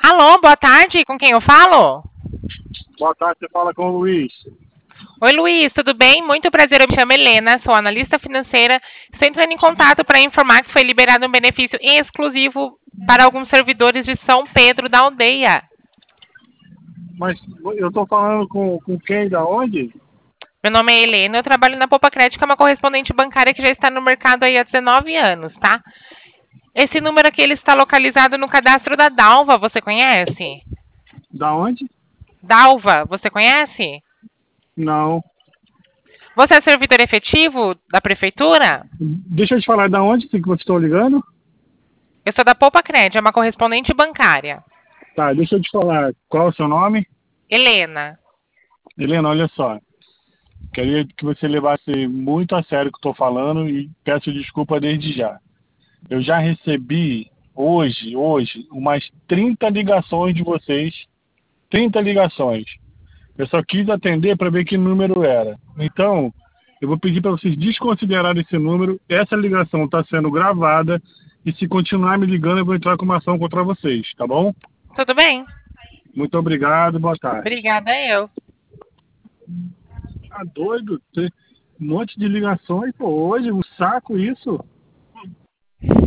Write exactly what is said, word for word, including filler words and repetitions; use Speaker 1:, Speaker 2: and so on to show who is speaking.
Speaker 1: Alô, boa tarde, com quem eu falo?
Speaker 2: Boa tarde, você fala com o Luiz.
Speaker 1: Oi, Luiz, tudo bem? Muito prazer, eu me chamo Helena, sou analista financeira. Estou entrando em contato para informar que foi liberado um benefício exclusivo para alguns servidores de São Pedro da Aldeia.
Speaker 2: Mas eu tô falando com, com quem, da onde?
Speaker 1: Meu nome é Helena, eu trabalho na Poupa Crédito, que é uma correspondente bancária que já está no mercado aí há dezenove anos, tá? Esse número aqui ele está localizado no cadastro da Dalva, você conhece?
Speaker 2: Da onde?
Speaker 1: Dalva, você conhece?
Speaker 2: Não.
Speaker 1: Você é servidor efetivo da prefeitura?
Speaker 2: Deixa eu te falar, da onde que você está ligando?
Speaker 1: Eu sou da Poupa Crédito, é uma correspondente bancária.
Speaker 2: Tá, deixa eu te falar, qual é o seu nome?
Speaker 1: Helena.
Speaker 2: Helena, olha só. Queria que você levasse muito a sério o que estou falando e peço desculpa desde já. Eu já recebi hoje, hoje, umas trinta ligações de vocês. trinta ligações. Eu só quis atender para ver que número era. Então, eu vou pedir para vocês desconsiderarem esse número. Essa ligação está sendo gravada e se continuar me ligando, eu vou entrar com uma ação contra vocês, tá bom?
Speaker 1: Tudo bem?
Speaker 2: Muito obrigado, boa tarde.
Speaker 1: Obrigada, eu.
Speaker 2: Tá doido? Tem um monte de ligações, pô, hoje, um saco isso.